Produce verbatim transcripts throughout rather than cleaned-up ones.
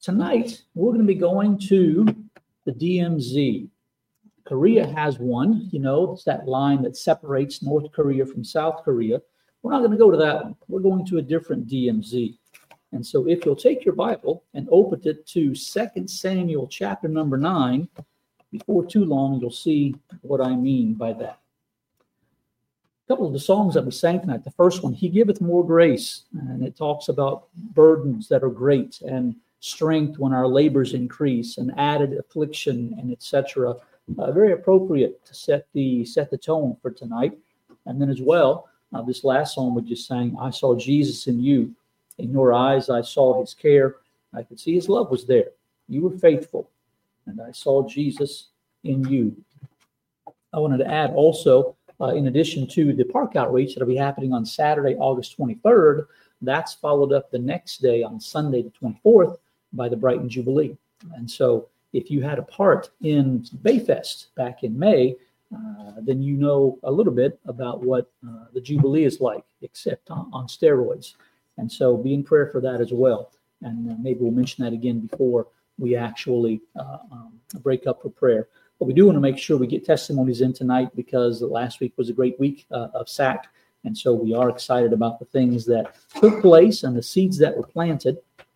Tonight, we're going to be going to the D M Z. Korea has one, you know, it's that line that separates North Korea from South Korea. We're not going to go to that one. We're going to a different D M Z. And so if you'll take your Bible and open it to Second Samuel chapter number nine, before too long, you'll see what I mean by that. A couple of the songs that we sang tonight, the first one, He Giveth More Grace, and it talks about burdens that are great and strength when our labors increase and added affliction and et cetera. Uh, very appropriate to set the set the tone for tonight. And then as well, uh, this last song we just sang, I saw Jesus in you. In your eyes I saw his care. I could see his love was there. You were faithful. And I saw Jesus in you. I wanted to add also, uh, in addition to the park outreach that will be happening on Saturday, August twenty-third, that's followed up the next day on Sunday the twenty-fourth by the Brighton Jubilee. And so if you had a part in Bayfest back in May, uh, then you know a little bit about what uh, the Jubilee is like, except on, on steroids. And so be in prayer for that as well. And uh, maybe we'll mention that again before we actually uh, um, break up for prayer. But we do want to make sure we get testimonies in tonight because last week was a great week uh, of S A C. And so we are excited about the things that took place and the seeds that were planted.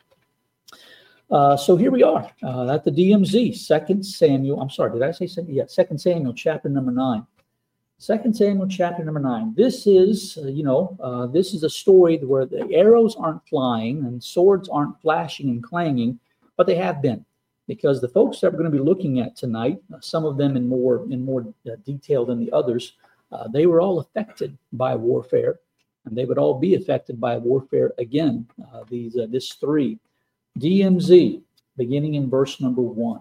Uh, so here we are uh, at the D M Z, Second Samuel. I'm sorry, did I say second? Yeah, Second Samuel chapter number nine. Second Samuel chapter number nine. This is, uh, you know, uh, this is a story where the arrows aren't flying and swords aren't flashing and clanging, but they have been, because the folks that we're going to be looking at tonight, uh, some of them in more in more uh, detail than the others, uh, they were all affected by warfare, and they would all be affected by warfare again. Uh, these uh, this three. D M Z, beginning in verse number one.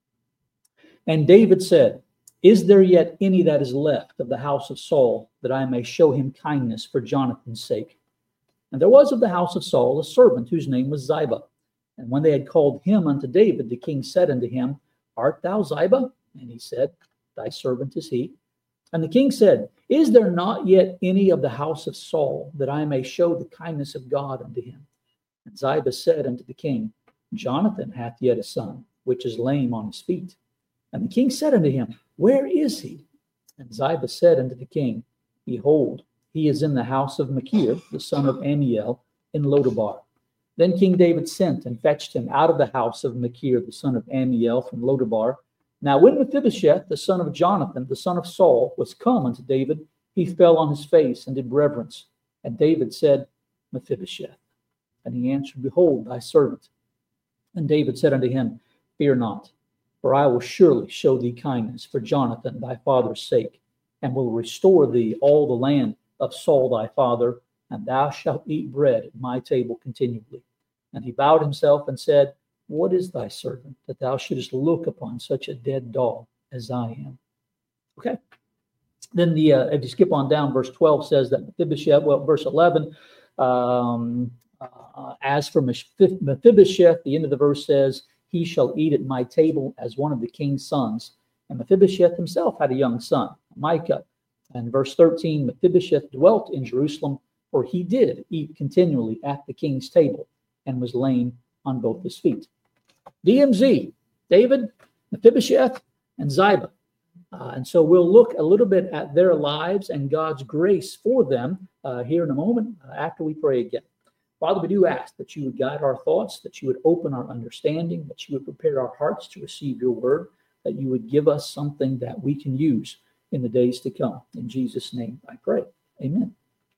And David said, Is there yet any that is left of the house of Saul, that I may show him kindness for Jonathan's sake? And there was of the house of Saul a servant whose name was Ziba. And when they had called him unto David, the king said unto him, Art thou Ziba? And he said, Thy servant is he. And the king said, Is there not yet any of the house of Saul, that I may show the kindness of God unto him? And Ziba said unto the king, Jonathan hath yet a son, which is lame on his feet. And the king said unto him, Where is he? And Ziba said unto the king, Behold, he is in the house of Machir, the son of Ammiel, in Lodabar. Then King David sent and fetched him out of the house of Machir, the son of Ammiel, from Lodabar. Now when Mephibosheth, the son of Jonathan, the son of Saul, was come unto David, he fell on his face and did reverence. And David said, Mephibosheth. And he answered, Behold, thy servant. And David said unto him, Fear not, for I will surely show thee kindness for Jonathan thy father's sake, and will restore thee all the land of Saul thy father, and thou shalt eat bread at my table continually. And he bowed himself and said, What is thy servant, that thou shouldest look upon such a dead dog as I am? Okay. Then the uh, if you skip on down, verse twelve says that Mephibosheth, well, verse eleven, um, Uh, as for Mephibosheth, the end of the verse says, He shall eat at my table as one of the king's sons. And Mephibosheth himself had a young son, Micah. And verse thirteen, Mephibosheth dwelt in Jerusalem, for he did eat continually at the king's table, and was lame on both his feet. D M Z, David, Mephibosheth, and Ziba. Uh, and so we'll look a little bit at their lives and God's grace for them uh, here in a moment uh, after we pray again. Father, we do ask that you would guide our thoughts, that you would open our understanding, that you would prepare our hearts to receive your word, that you would give us something that we can use in the days to come. In Jesus' name I pray. Amen.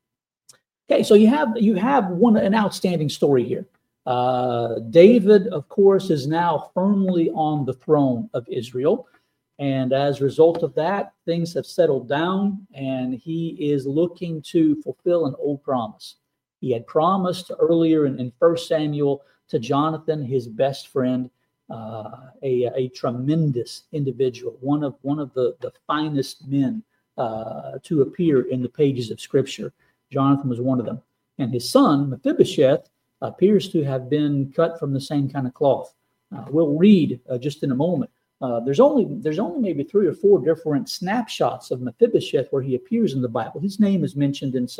Okay, so you have you have one an outstanding story here. Uh, David, of course, is now firmly on the throne of Israel. And as a result of that, things have settled down, and he is looking to fulfill an old promise. He had promised earlier in, in First Samuel to Jonathan, his best friend, uh, a, a tremendous individual, one of one of the, the finest men uh, to appear in the pages of Scripture. Jonathan was one of them. And his son, Mephibosheth, appears to have been cut from the same kind of cloth. Uh, we'll read uh, just in a moment. Uh, there's only there's only maybe three or four different snapshots of Mephibosheth where he appears in the Bible. His name is mentioned in some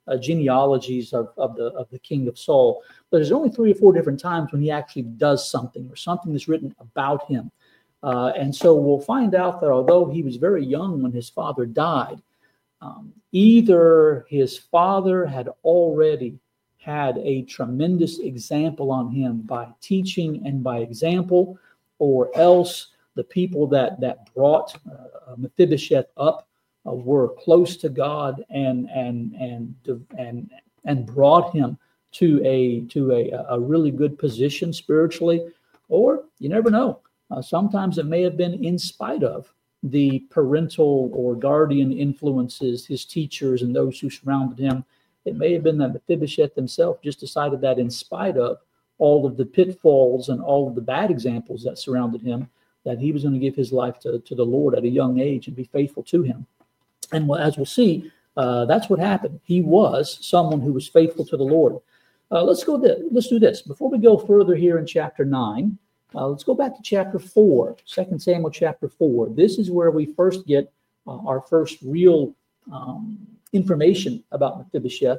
uh, genealogies of, of the of the king of Saul. But there's only three or four different times when he actually does something or something is written about him. Uh, and so we'll find out that although he was very young when his father died, um, either his father had already had a tremendous example on him by teaching and by example, or else the people that that brought uh, Mephibosheth up uh, were close to God and and and and and brought him to a to a a really good position spiritually. Or you never know. Uh, sometimes it may have been in spite of the parental or guardian influences, his teachers and those who surrounded him. It may have been that Mephibosheth himself just decided that in spite of all of the pitfalls and all of the bad examples that surrounded him, that he was going to give his life to, to the Lord at a young age and be faithful to him. And as we'll see, uh, that's what happened. He was someone who was faithful to the Lord. Uh, let's go. Th- let's do this before we go further here in chapter nine. Uh, let's go back to chapter four, Second Samuel chapter four. This is where we first get uh, our first real um, information about Mephibosheth.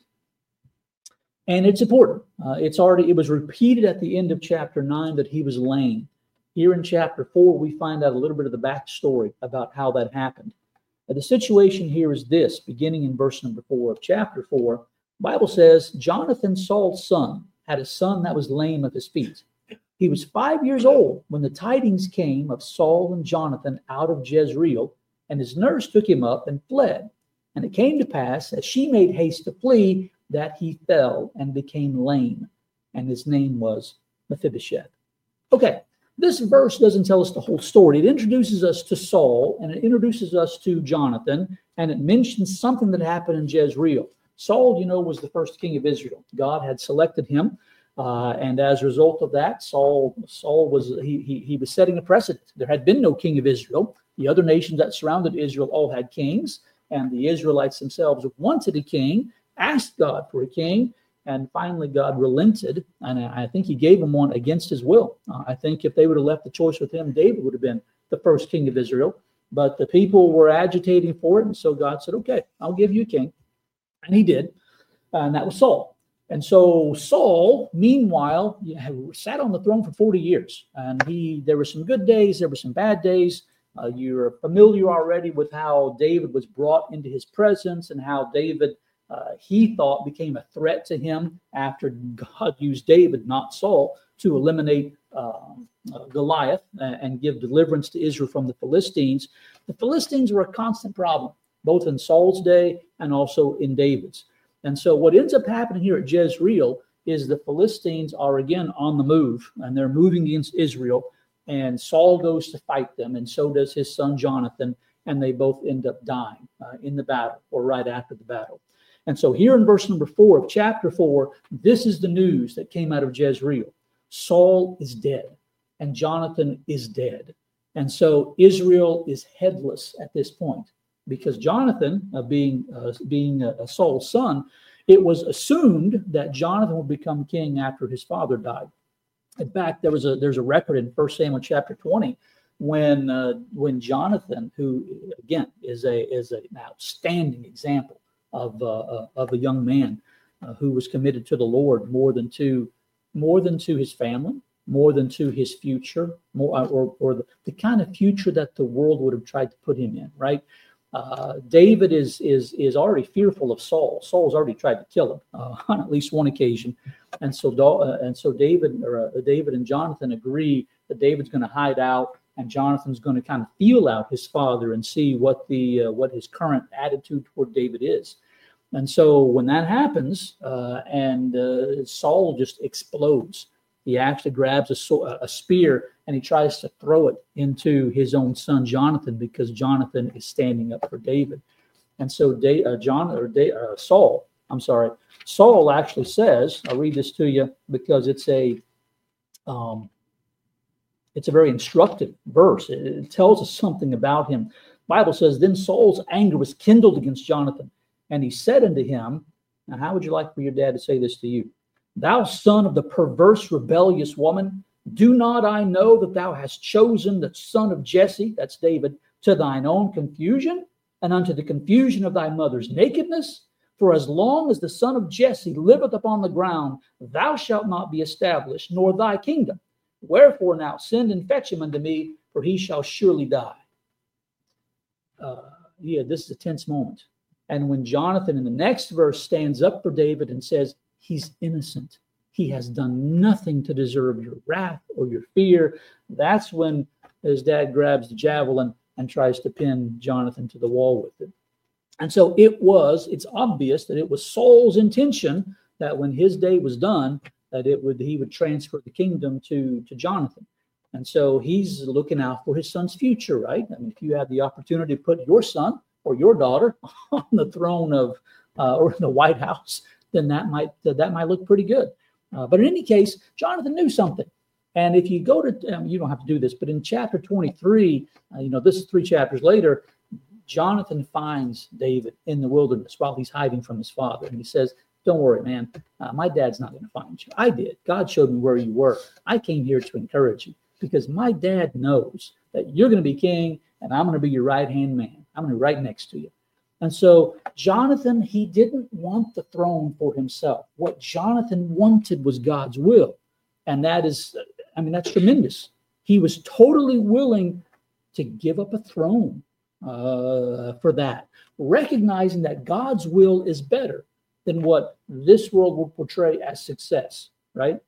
And it's important. Uh, it's already, it was repeated at the end of chapter nine that he was lame. Here in chapter four, we find out a little bit of the backstory about how that happened. Uh, the situation here is this, beginning in verse number four of chapter four. The Bible says, Jonathan, Saul's son, had a son that was lame of his feet. He was five years old when the tidings came of Saul and Jonathan out of Jezreel, and his nurse took him up and fled. And it came to pass, as she made haste to flee, that he fell and became lame, and his name was Mephibosheth. Okay, this verse doesn't tell us the whole story. It introduces us to Saul, and it introduces us to Jonathan, and it mentions something that happened in Jezreel. Saul, you know, was the first king of Israel. God had selected him. Uh, and as a result of that, Saul Saul was he, he he was setting a precedent. There had been no king of Israel. The other nations that surrounded Israel all had kings, and the Israelites themselves wanted a king, asked God for a king, and finally God relented, and I think he gave him one against his will. Uh, I think if they would have left the choice with him, David would have been the first king of Israel. But the people were agitating for it, and so God said, okay, I'll give you a king. And he did, and that was Saul. And so Saul, meanwhile, you know, sat on the throne for forty years. And he, there were some good days, there were some bad days. Uh, you're familiar already with how David was brought into his presence and how David, uh, he thought, became a threat to him after God used David, not Saul, to eliminate uh, uh, Goliath and, and give deliverance to Israel from the Philistines. The Philistines were a constant problem, both in Saul's day and also in David's. And so what ends up happening here at Jezreel is the Philistines are again on the move, and they're moving against Israel, and Saul goes to fight them, and so does his son Jonathan, and they both end up dying uh, in the battle or right after the battle. And so here in verse number four of chapter four, this is the news that came out of Jezreel. Saul is dead, and Jonathan is dead. And so Israel is headless at this point. Because Jonathan, uh, being uh, being a, a Saul's son, it was assumed that Jonathan would become king after his father died. In fact, there was a there's a record in First Samuel chapter twenty when uh, when Jonathan, who again is a is an outstanding example of uh, of a young man uh, who was committed to the Lord more than to more than to his family, more than to his future, more or or the, the kind of future that the world would have tried to put him in, right? Uh, David is is is already fearful of Saul. Saul's already tried to kill him uh, on at least one occasion, and so uh, and so David or uh, David and Jonathan agree that David's going to hide out, and Jonathan's going to kind of feel out his father and see what the uh, what his current attitude toward David is. And so when that happens, uh, and uh, Saul just explodes. He actually grabs a, a spear and he tries to throw it into his own son Jonathan because Jonathan is standing up for David. And so da- uh, John or da- uh, Saul, I'm sorry, Saul actually says, I'll read this to you because it's a um, it's a very instructive verse. It, it tells us something about him. The Bible says, then Saul's anger was kindled against Jonathan, and he said unto him, now how would you like for your dad to say this to you? Thou son of the perverse, rebellious woman, do not I know that thou hast chosen the son of Jesse, that's David, to thine own confusion, and unto the confusion of thy mother's nakedness? For as long as the son of Jesse liveth upon the ground, thou shalt not be established, nor thy kingdom. Wherefore now send and fetch him unto me, for he shall surely die. Uh, yeah, this is a tense moment. And when Jonathan in the next verse stands up for David and says, he's innocent, he has done nothing to deserve your wrath or your fear, that's when his dad grabs the javelin and tries to pin Jonathan to the wall with it. And so it was, it's obvious that it was Saul's intention that when his day was done, that it would he would transfer the kingdom to, to Jonathan. And so he's looking out for his son's future, right? I mean, if you had the opportunity to put your son or your daughter on the throne of uh, or in the White House, then that might uh, that might look pretty good. Uh, but in any case, Jonathan knew something. And if you go to, um, you don't have to do this, but in chapter twenty-three, uh, you know, this is three chapters later, Jonathan finds David in the wilderness while he's hiding from his father. And he says, don't worry, man, uh, my dad's not going to find you. I did. God showed me where you were. I came here to encourage you because my dad knows that you're going to be king and I'm going to be your right-hand man. I'm going to be right next to you. And so Jonathan, he didn't want the throne for himself. What Jonathan wanted was God's will. And that is, I mean, that's tremendous. He was totally willing to give up a throne uh, for that, recognizing that God's will is better than what this world will portray as success, right?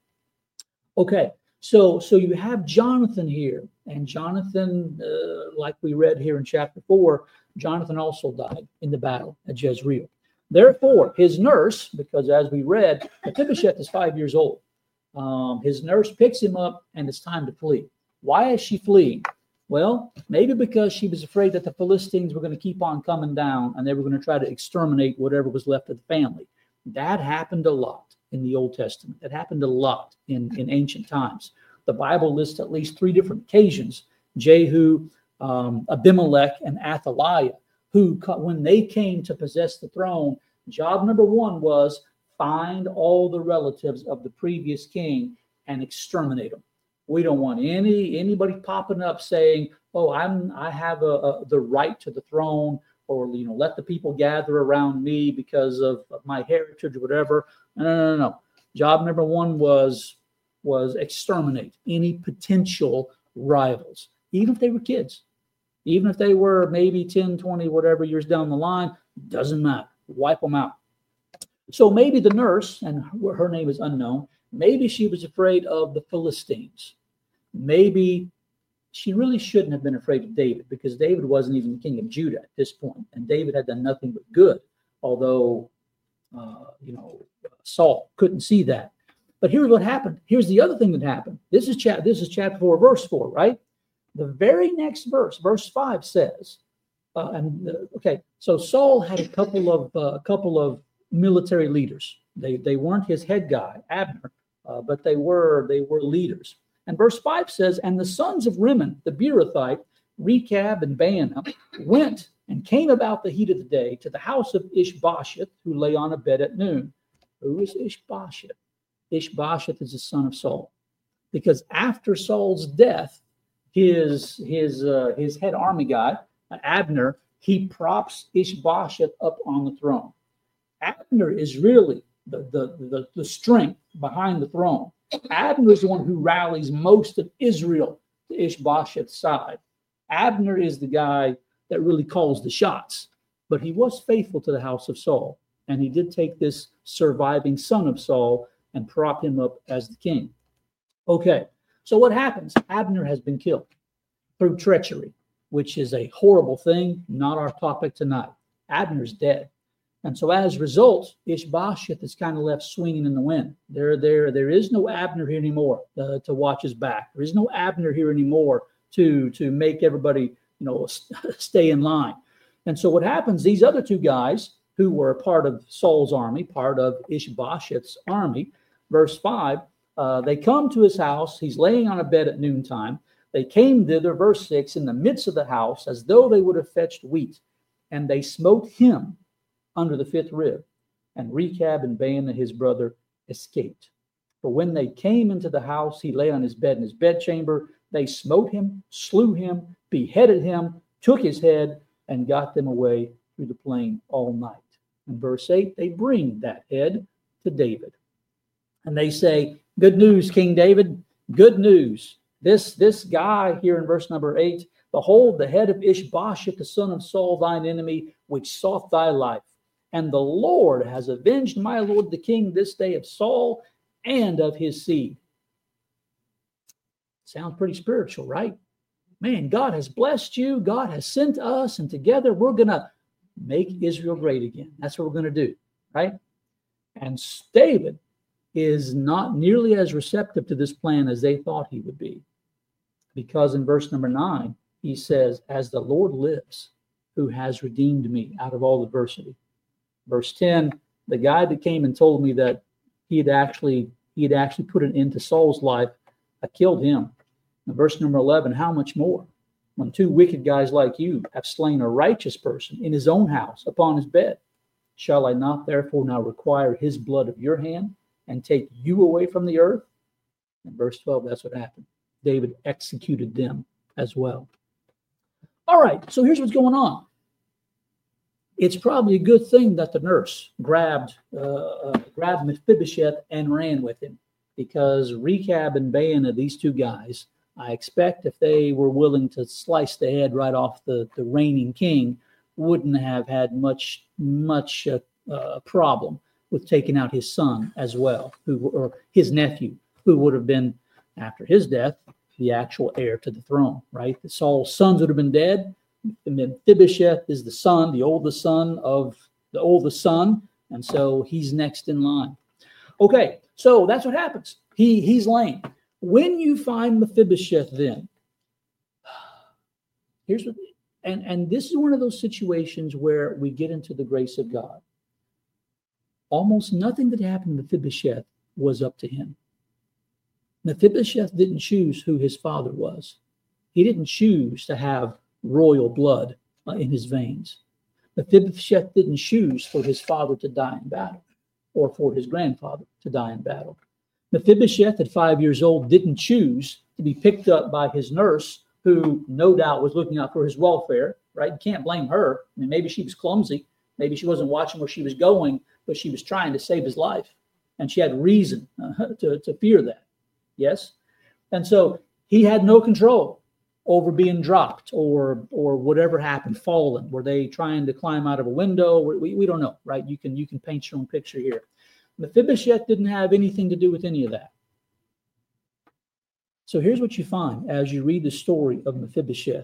Okay, so so you have Jonathan here, and Jonathan, uh, like we read here in chapter four, Jonathan also died in the battle at Jezreel. Therefore, his nurse, because as we read, Mephibosheth is five years old. Um, his nurse picks him up, and it's time to flee. Why is she fleeing? Well, maybe because she was afraid that the Philistines were going to keep on coming down, and they were going to try to exterminate whatever was left of the family. That happened a lot in the Old Testament. That happened a lot in, in ancient times. The Bible lists at least three different occasions, Jehu, um, Abimelech, and Athaliah, who, when they came to possess the throne, job number one was find all the relatives of the previous king and exterminate them. We don't want any anybody popping up saying, "Oh, I'm I have a, a, the right to the throne," or you know, let the people gather around me because of, of my heritage or whatever. No, no, no, no. Job number one was was exterminate any potential rivals, even if they were kids, even if they were maybe ten, twenty, whatever years down the line. Doesn't matter. Wipe them out. So maybe the nurse, and her name is unknown, maybe she was afraid of the Philistines. Maybe she really shouldn't have been afraid of David, because David wasn't even the king of Judah at this point, and David had done nothing but good, although, uh, you know, Saul couldn't see that. But here's what happened. Here's the other thing that happened. This is, cha- this is chapter four, verse four, right? The very next verse, verse five says, uh, and uh, okay, so Saul had a couple of uh, a couple of military leaders. They they weren't his head guy, Abner, uh, but they were they were leaders. And verse five says, and the sons of Rimmon, the Beerothite, Rechab and Baanah, went and came about the heat of the day to the house of Ishbosheth, who lay on a bed at noon. Who is Ishbosheth? Ishbosheth is the son of Saul. Because after Saul's death, his his uh, his head army guy, Abner, he props Ishbosheth up on the throne. Abner is really the, the, the, the strength behind the throne. Abner is the one who rallies most of Israel to Ishbosheth's side. Abner is the guy that really calls the shots. But he was faithful to the house of Saul. And he did take this surviving son of Saul and prop him up as the king. Okay, so what happens? Abner has been killed through treachery, which is a horrible thing, not our topic tonight. Abner's dead. And so as a result, Ishbosheth is kind of left swinging in the wind. There, there, there is no Abner here anymore uh, to watch his back. There is no Abner here anymore to, to make everybody, you know, stay in line. And so what happens, these other two guys who were part of Saul's army, part of Ishbosheth's army, verse five, uh, they come to his house. He's laying on a bed at noontime. They came thither, verse six, in the midst of the house, as though they would have fetched wheat. And they smote him under the fifth rib, and Rechab and Baanah his brother escaped. For when they came into the house, he lay on his bed in his bedchamber. They smote him, slew him, beheaded him, took his head, and got them away through the plain all night. In verse eight, they bring that head to David. And they say, good news, King David, good news. This, this guy here in verse number eight, behold, the head of Ishbosheth, the son of Saul, thine enemy, which sought thy life. And the Lord has avenged my lord the king this day of Saul and of his seed. Sounds pretty spiritual, right? Man, God has blessed you. God has sent us, and together we're going to make Israel great again. That's what we're going to do, right? And David is not nearly as receptive to this plan as they thought he would be. Because in verse number nine, he says, as the Lord lives, who has redeemed me out of all adversity. Verse ten, the guy that came and told me that he had actually, he had actually put an end to Saul's life, I killed him. In verse number eleven, how much more? When two wicked guys like you have slain a righteous person in his own house upon his bed, shall I not therefore now require his blood of your hand and take you away from the earth? In verse twelve, that's what happened. David executed them as well. All right, so here's what's going on. It's probably a good thing that the nurse grabbed uh, uh, grabbed Mephibosheth and ran with him, because Rechab and Baanah, these two guys, I expect if they were willing to slice the head right off the, the reigning king, wouldn't have had much much uh, uh, problem with taking out his son as well, who or his nephew, who would have been, after his death, the actual heir to the throne, right? The Saul's sons would have been dead. Mephibosheth is the son, the oldest son of the oldest son, and so he's next in line. Okay, so that's what happens. He he's lame. When you find Mephibosheth, then here's what, and and this is one of those situations where we get into the grace of God. Almost nothing that happened to Mephibosheth was up to him. Mephibosheth didn't choose who his father was. He didn't choose to have royal blood uh, in his veins. Mephibosheth didn't choose for his father to die in battle or for his grandfather to die in battle. Mephibosheth, at five years old, didn't choose to be picked up by his nurse, who no doubt was looking out for his welfare, right? You can't blame her. I mean, maybe she was clumsy. Maybe she wasn't watching where she was going, but she was trying to save his life. And she had reason uh, to, to fear that. Yes? And so he had no control over being dropped or or whatever happened, fallen. Were they trying to climb out of a window? We, we don't know, right? You can, you can paint your own picture here. Mephibosheth didn't have anything to do with any of that. So here's what you find as you read the story of Mephibosheth.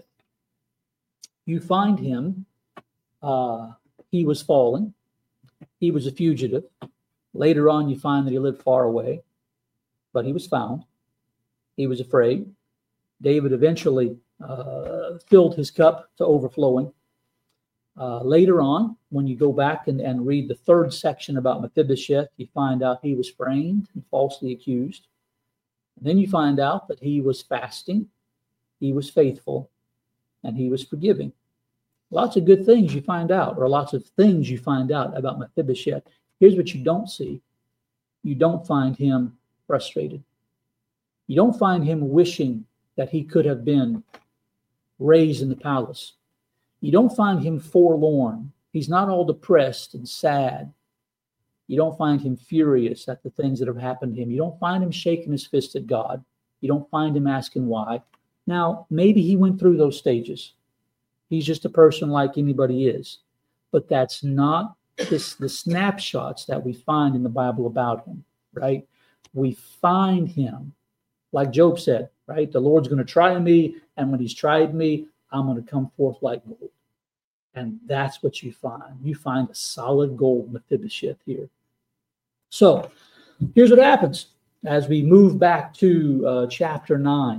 You find him, uh, he was fallen. He was a fugitive. Later on, you find that he lived far away, but he was found. He was afraid. David eventually uh, filled his cup to overflowing. Uh, later on, when you go back and, and read the third section about Mephibosheth, you find out he was framed and falsely accused. And then you find out that he was fasting, he was faithful, and he was forgiving. Lots of good things you find out, or lots of things you find out about Mephibosheth. Here's what you don't see. You don't find him frustrated. You don't find him wishing that he could have been raised in the palace. You don't find him forlorn. He's not all depressed and sad. You don't find him furious at the things that have happened to him. You don't find him shaking his fist at God. You don't find him asking why. Now, maybe he went through those stages. He's just a person like anybody is. But that's not this, the snapshots that we find in the Bible about him, right? We find him, like Job said, right? The Lord's going to try me, and when he's tried me, I'm going to come forth like gold. And that's what you find. You find a solid gold Mephibosheth here. So here's what happens as we move back to uh, chapter nine.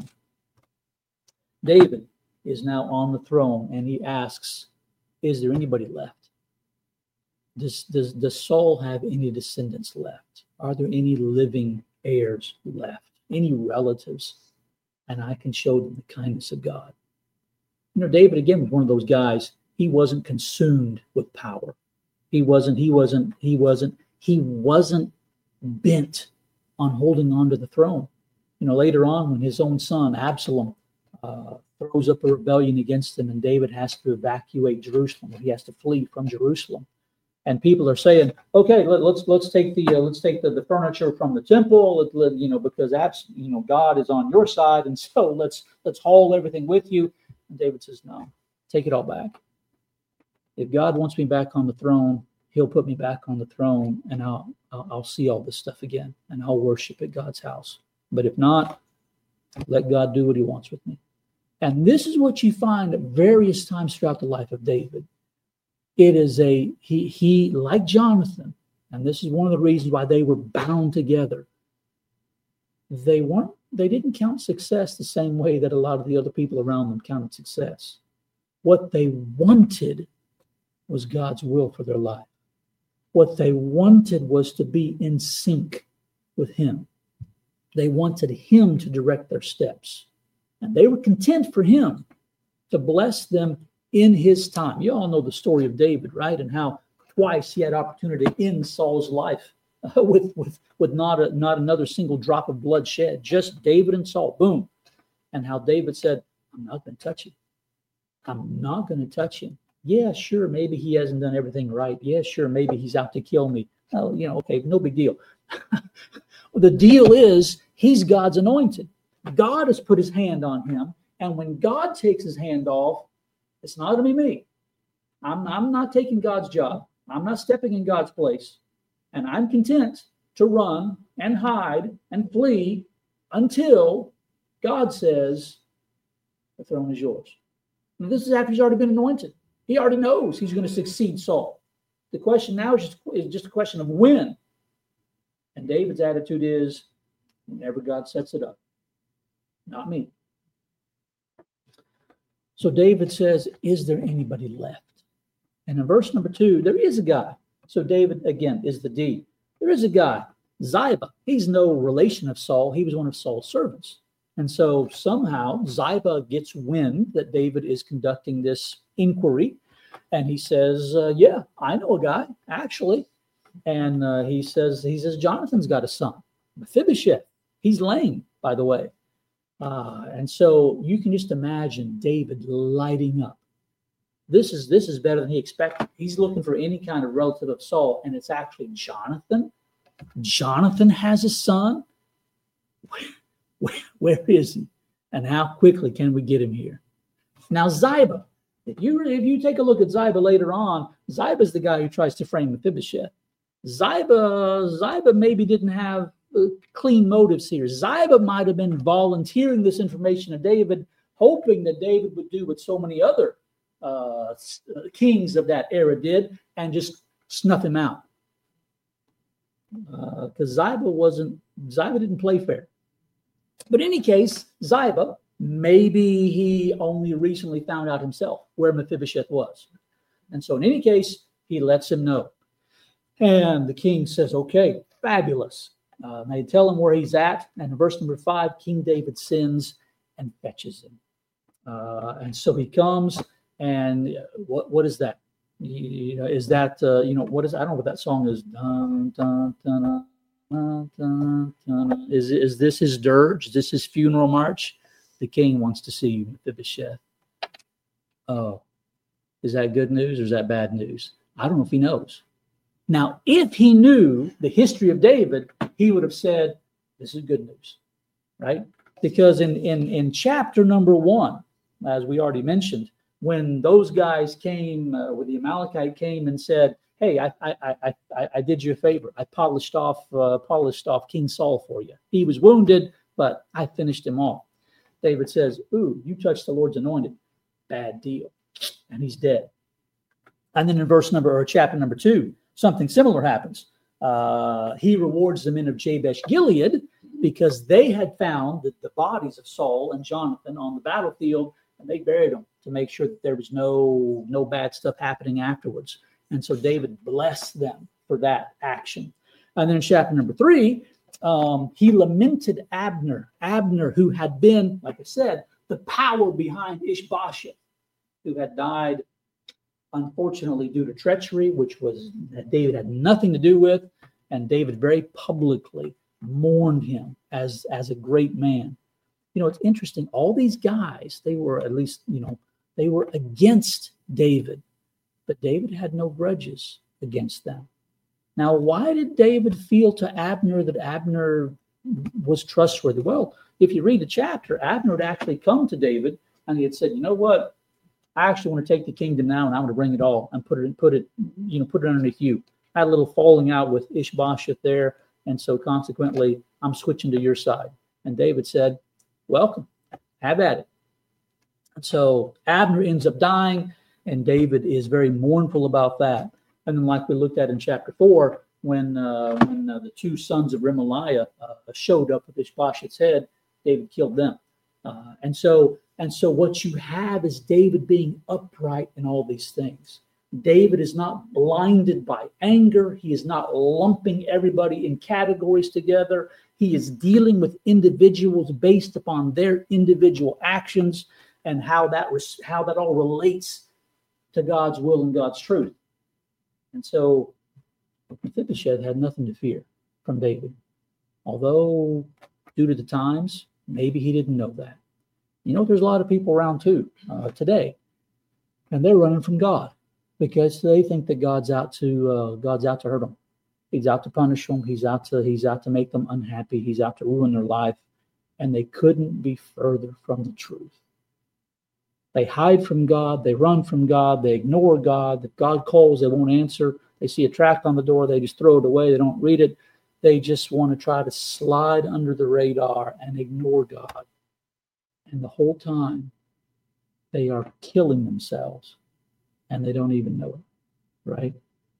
David is now on the throne, and he asks, is there anybody left? Does, does, does Saul have any descendants left? Are there any living heirs left? Any relatives? And I can show them the kindness of God. You know, David, again, was one of those guys. He wasn't consumed with power. He wasn't, he wasn't, he wasn't, he wasn't bent on holding on to the throne. You know, later on, when his own son, Absalom, uh, throws up a rebellion against him, and David has to evacuate Jerusalem. He has to flee from Jerusalem. and people are saying, okay, let, let's let's take the uh, let's take the, the furniture from the temple, let, let, you know, because that's, you know, God is on your side, and so let's let's haul everything with you. And David says, no, take it all back. If God wants me back on the throne, He'll put me back on the throne, and I'll I'll, I'll see all this stuff again, and I'll worship at God's house. But if not, let God do what He wants with me. And this is what you find at various times throughout the life of David. It is a, he, he, like Jonathan, and this is one of the reasons why they were bound together. They weren't, they didn't count success the same way that a lot of the other people around them counted success. What they wanted was God's will for their life. What they wanted was to be in sync with Him. They wanted Him to direct their steps. And they were content for Him to bless them in His time. You all know the story of David, right? And how twice he had opportunity in Saul's life uh, with, with, with not, a, not another single drop of blood shed, just David and Saul, boom. And how David said, I'm not going to touch him. I'm not going to touch him. Yeah, sure, maybe he hasn't done everything right. Yeah, sure, maybe he's out to kill me. Oh, you know, okay, no big deal. The deal is he's God's anointed. God has put His hand on him. And when God takes His hand off, it's not going to be me. I'm, I'm not taking God's job. I'm not stepping in God's place. And I'm content to run and hide and flee until God says, the throne is yours. Now, this is after He's already been anointed. He already knows He's going to succeed Saul. The question now is just, is just a question of when. And David's attitude is, whenever God sets it up. Not me. So David says, is there anybody left? And in verse number two, there is a guy. So David, again, is the D. There is a guy, Ziba. He's no relation of Saul. He was one of Saul's servants. And so somehow Ziba gets wind that David is conducting this inquiry. And he says, uh, yeah, I know a guy, actually. And uh, he says, he says, Jonathan's got a son, Mephibosheth. He's lame, by the way. Uh, and so you can just imagine David lighting up. This is this is better than he expected. He's looking for any kind of relative of Saul, and it's actually Jonathan. Jonathan has a son. Where, where, where is he? And how quickly can we get him here? Now, Ziba, if you if you take a look at Ziba later on, Ziba is the guy who tries to frame Mephibosheth. Ziba, Ziba maybe didn't have clean motives here. Ziba might have been volunteering this information to David, hoping that David would do what so many other uh, kings of that era did and just snuff him out. Because uh, Ziba wasn't, Ziba didn't play fair. But in any case, Ziba, maybe he only recently found out himself where Mephibosheth was. And so in any case, he lets him know. And the king says, okay, fabulous. Uh, they tell him where he's at. And in verse number five, King David sends and fetches him. Uh, and so he comes, and what what is that? You know, is that, uh, you know, what is, I don't know what that song is. Dun, dun, dun, dun, dun, dun. Is, is this his dirge? Is this his funeral march? The king wants to see you, Mephibosheth. Oh, is that good news or is that bad news? I don't know if he knows. Now, if he knew the history of David, he would have said, this is good news, right? Because in, in, in chapter number one, as we already mentioned, when those guys came, uh, when the Amalekite came and said, hey, I, I, I, I, I did you a favor. I polished off, uh, polished off King Saul for you. He was wounded, but I finished him off. David says, ooh, you touched the Lord's anointed. Bad deal. And he's dead. And then in verse number, or chapter number two, something similar happens. Uh, he rewards the men of Jabesh Gilead because they had found that the bodies of Saul and Jonathan on the battlefield, and they buried them to make sure that there was no, no bad stuff happening afterwards. And so David blessed them for that action. And then in chapter number three, um, he lamented Abner, Abner, who had been, like I said, the power behind Ishbosheth, who had died unfortunately due to treachery, which was that David had nothing to do with, and David very publicly mourned him as, as a great man. You know, it's interesting. All these guys, they were at least, you know, they were against David, but David had no grudges. against them. Now, why did David feel to Abner that Abner was trustworthy? Well, if you read the chapter, Abner had actually come to David and he had said, you know what? I actually want to take the kingdom now and I want to bring it all and put it, put it, you know, put it underneath you. I had a little falling out with Ishbosheth there. And so consequently, I'm switching to your side. And David said, welcome, have at it. And so Abner ends up dying, and David is very mournful about that. And then like we looked at in chapter four, when uh, when uh, the two sons of Remaliah uh, showed up with Ishbosheth's head, David killed them. Uh, and so and so what you have is David being upright in all these things. David is not blinded by anger. He is not lumping everybody in categories together. He is dealing with individuals based upon their individual actions and how that res- how that all relates to God's will and God's truth. And so Mephibosheth had nothing to fear from David, although due to the times, maybe he didn't know that. You know, there's a lot of people around too uh, today, and they're running from God because they think that God's out to uh, God's out to hurt them. He's out to punish them. He's out to he's out to make them unhappy. He's out to ruin their life, and they couldn't be further from the truth. They hide from God. They run from God. They ignore God. If God calls, they won't answer. They see a tract on the door, they just throw it away. They don't read it. They just want to try to slide under the radar and ignore God. And the whole time, they are killing themselves, and they don't even know it, right?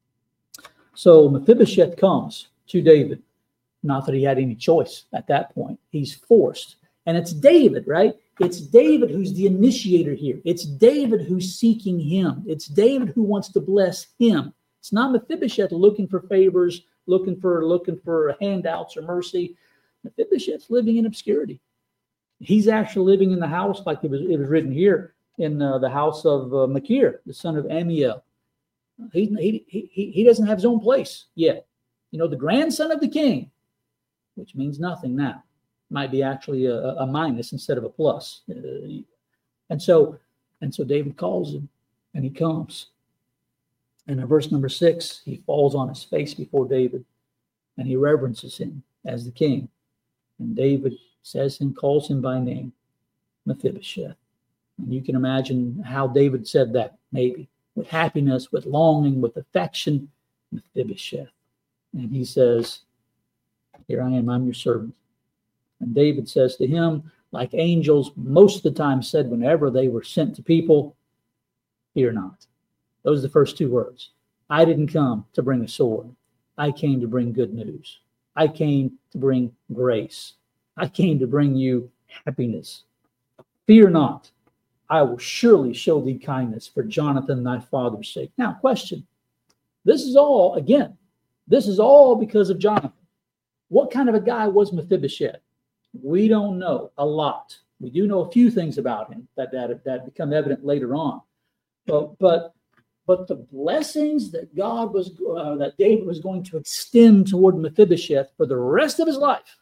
So Mephibosheth comes to David. Not that he had any choice at that point. He's forced. And it's David, right? It's David who's the initiator here. It's David who's seeking him. It's David who wants to bless him. It's not Mephibosheth looking for favors, looking for looking for handouts or mercy. Mephibosheth's living in obscurity. He's actually living in the house, like it was it was written here, in uh, the house of uh, Machir, the son of Amiel. He, he he he doesn't have his own place yet. You know, the grandson of the king, which means nothing now. Might be actually a, a minus instead of a plus. Uh, and so and so David calls him, and he comes. And in verse number six, he falls on his face before David, and he reverences him as the king. And David says and calls him by name, Mephibosheth. And you can imagine how David said that, maybe, with happiness, with longing, with affection, Mephibosheth. And he says, here I am, I'm your servant. And David says to him, like angels most of the time said whenever they were sent to people, fear not. Those are the first two words. I didn't come to bring a sword. I came to bring good news. I came to bring grace. I came to bring you happiness. Fear not. I will surely show thee kindness for Jonathan thy father's sake. Now, question. This is all, again, this is all because of Jonathan. What kind of a guy was Mephibosheth? We don't know a lot. We do know a few things about him that that, that become evident later on. But but but the blessings that God was uh, that David was going to extend toward Mephibosheth for the rest of his life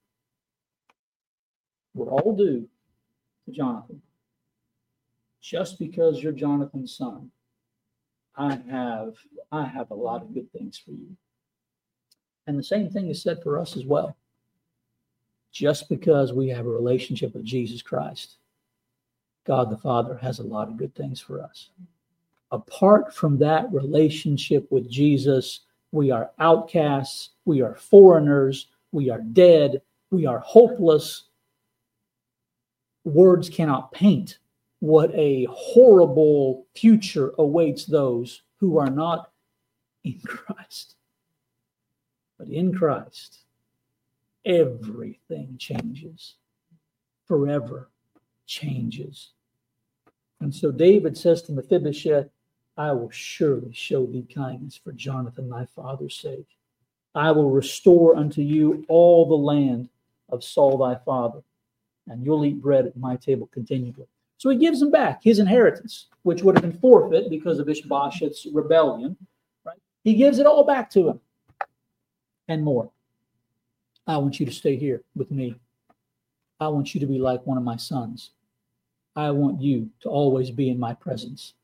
were all due to Jonathan. Just because you're Jonathan's son, I have I have a lot of good things for you. And the same thing is said for us as well. Just because we have a relationship with Jesus Christ, God the Father has a lot of good things for us. Apart from that relationship with Jesus, we are outcasts, we are foreigners, we are dead, we are hopeless. Words cannot paint what a horrible future awaits those who are not in Christ. But in Christ, everything changes, forever changes. And so David says to Mephibosheth, I will surely show thee kindness for Jonathan thy father's sake. I will restore unto you all the land of Saul thy father, and you'll eat bread at my table continually. So he gives him back his inheritance, which would have been forfeit because of Ishbosheth's rebellion. Right? He gives it all back to him and more. I want you to stay here with me. I want you to be like one of my sons. I want you to always be in my presence.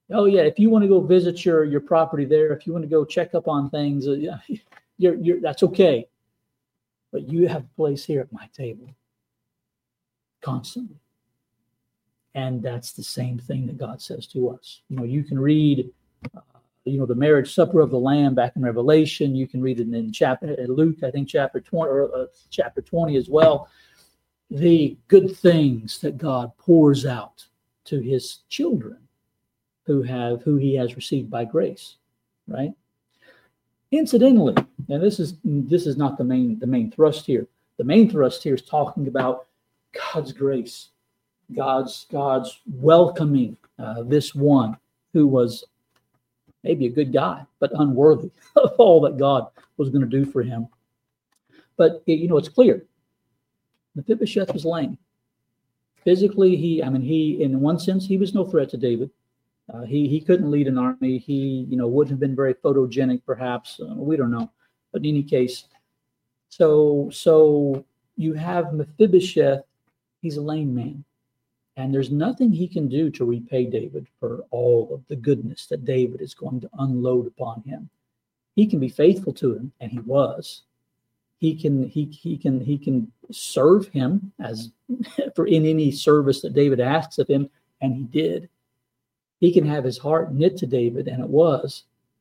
Oh yeah, if you want to go visit your your property there, if you want to go check up on things, uh, yeah, you're you're that's okay. But you have a place here at my table constantly. And that's the same thing that God says to us. You know, you can read, uh, you know, the marriage supper of the Lamb back in Revelation. You can read it in chapter Luke, I think chapter twenty or uh, chapter twenty as well. The good things that God pours out to His children who have who He has received by grace, right? Incidentally, and this is this is not the main the main thrust here. The main thrust here is talking about God's grace. God's God's welcoming uh, this one who was maybe a good guy, but unworthy of all that God was going to do for him. But it, you know, it's clear Mephibosheth was lame. Physically, he, I mean, he, in one sense, he was no threat to David. Uh, he he couldn't lead an army. He, you know, wouldn't have been very photogenic, perhaps. Uh, we don't know. But in any case, so so you have Mephibosheth. He's a lame man. And there's nothing he can do to repay David for all of the goodness that David is going to unload upon him. He can be faithful to him, and he was. He can he he can he can serve him as for in any service that David asks of him, and he did. He can have his heart knit to David, and it was.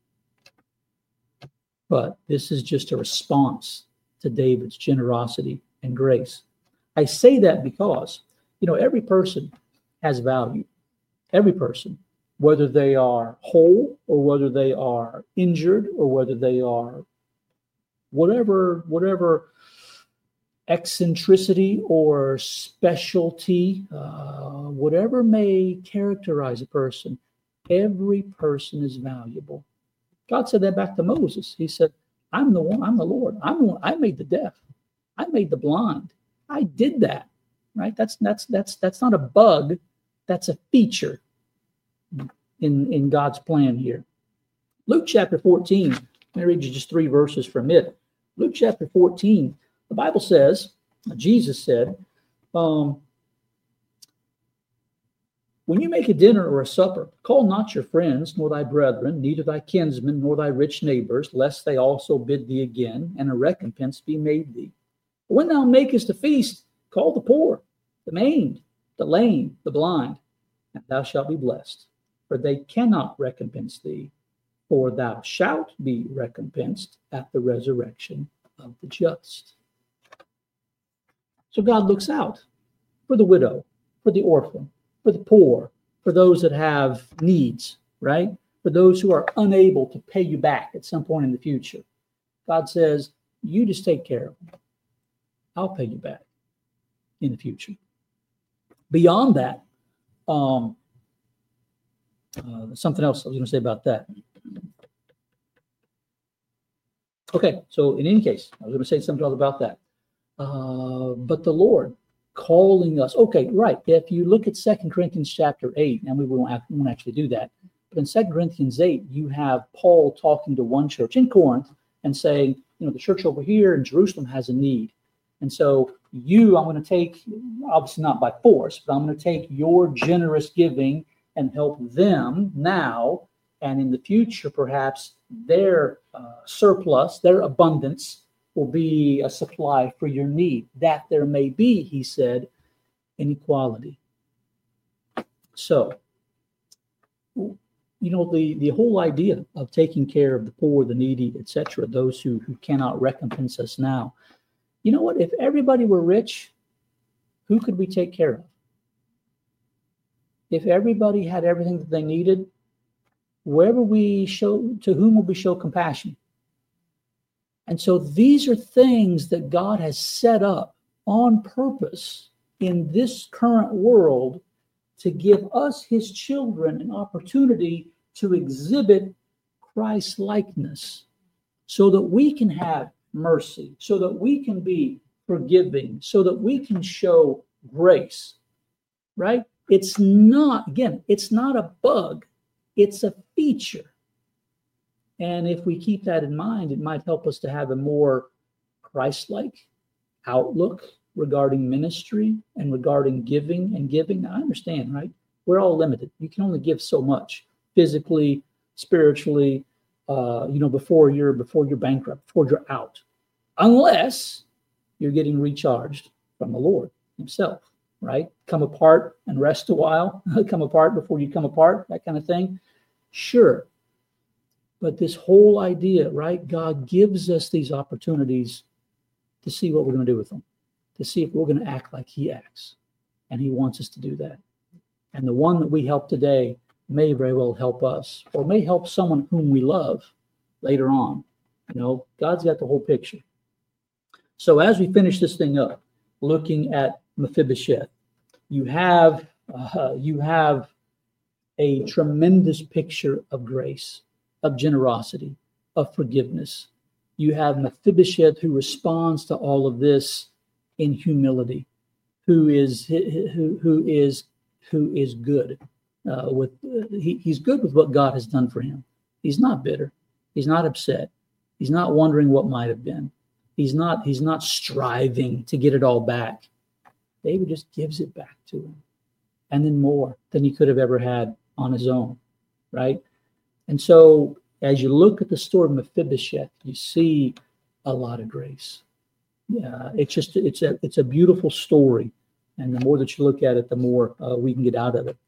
But this is just a response to David's generosity and grace. I say that because, you know, every person has value. Every person, whether they are whole or whether they are injured or whether they are whatever, whatever eccentricity or specialty, uh, whatever may characterize a person, every person is valuable. God said that back to Moses. He said, I'm the one, I'm the Lord. I'm the one, I made the deaf. I made the blind. I did that. Right? That's that's that's that's not a bug. That's a feature in, in God's plan here. Luke chapter fourteen. Let me read you just three verses from it. Luke chapter fourteen. The Bible says, Jesus said, um, when you make a dinner or a supper, call not your friends, nor thy brethren, neither thy kinsmen, nor thy rich neighbors, lest they also bid thee again, and a recompense be made thee. But when thou makest a feast, call the poor, the maimed, the lame, the blind, and thou shalt be blessed. For they cannot recompense thee, for thou shalt be recompensed at the resurrection of the just. So God looks out for the widow, for the orphan, for the poor, for those that have needs, right? For those who are unable to pay you back at some point in the future. God says, you just take care of them. I'll pay you back in the future. Beyond that, um, uh, something else I was going to say about that. Okay, so in any case, I was going to say something else about that. Uh, but the Lord calling us. Okay, right. If you look at Second Corinthians chapter eight, and we won't, we won't actually do that, but in Second Corinthians eight, you have Paul talking to one church in Corinth and saying, you know, the church over here in Jerusalem has a need. And so you, I'm going to take, obviously not by force, but I'm going to take your generous giving and help them now, and in the future, perhaps their uh, surplus, their abundance will be a supply for your need, that there may be, he said, inequality. So, you know, the, the whole idea of taking care of the poor, the needy, et cetera, those who, who cannot recompense us now. You know what? If everybody were rich, who could we take care of? If everybody had everything that they needed, wherever we show, to whom will we show compassion? And so these are things that God has set up on purpose in this current world to give us, his children, an opportunity to exhibit Christ-likeness so that we can have mercy, so that we can be forgiving, so that we can show grace, right? It's not, again, it's not a bug, it's a feature. And if we keep that in mind, it might help us to have a more Christ-like outlook regarding ministry and regarding giving and giving. Now, I understand, right? We're all limited. You can only give so much. physically, spiritually, uh, you know, before you're before you're bankrupt, before you're out, unless you're getting recharged from the Lord himself, right? Come apart and rest a while, come apart before you come apart, that kind of thing. Sure. But this whole idea, right? God gives us these opportunities to see what we're going to do with them, to see if we're going to act like he acts. And he wants us to do that. And the one that we help today may very well help us, or may help someone whom we love later on. You know, God's got the whole picture. So as we finish this thing up, looking at Mephibosheth, you have uh, you have a tremendous picture of grace, of generosity, of forgiveness. You have Mephibosheth who responds to all of this in humility, who is who who is who is good uh, with uh, he, he's good with what God has done for him. He's not bitter. He's not upset. He's not wondering what might have been. He's not he's not striving to get it all back. David just gives it back to him, and then more than he could have ever had on his own, right? And so as you look at the story of Mephibosheth, you see a lot of grace. Yeah, it's just it's a it's a beautiful story, and the more that you look at it, the more uh, we can get out of it.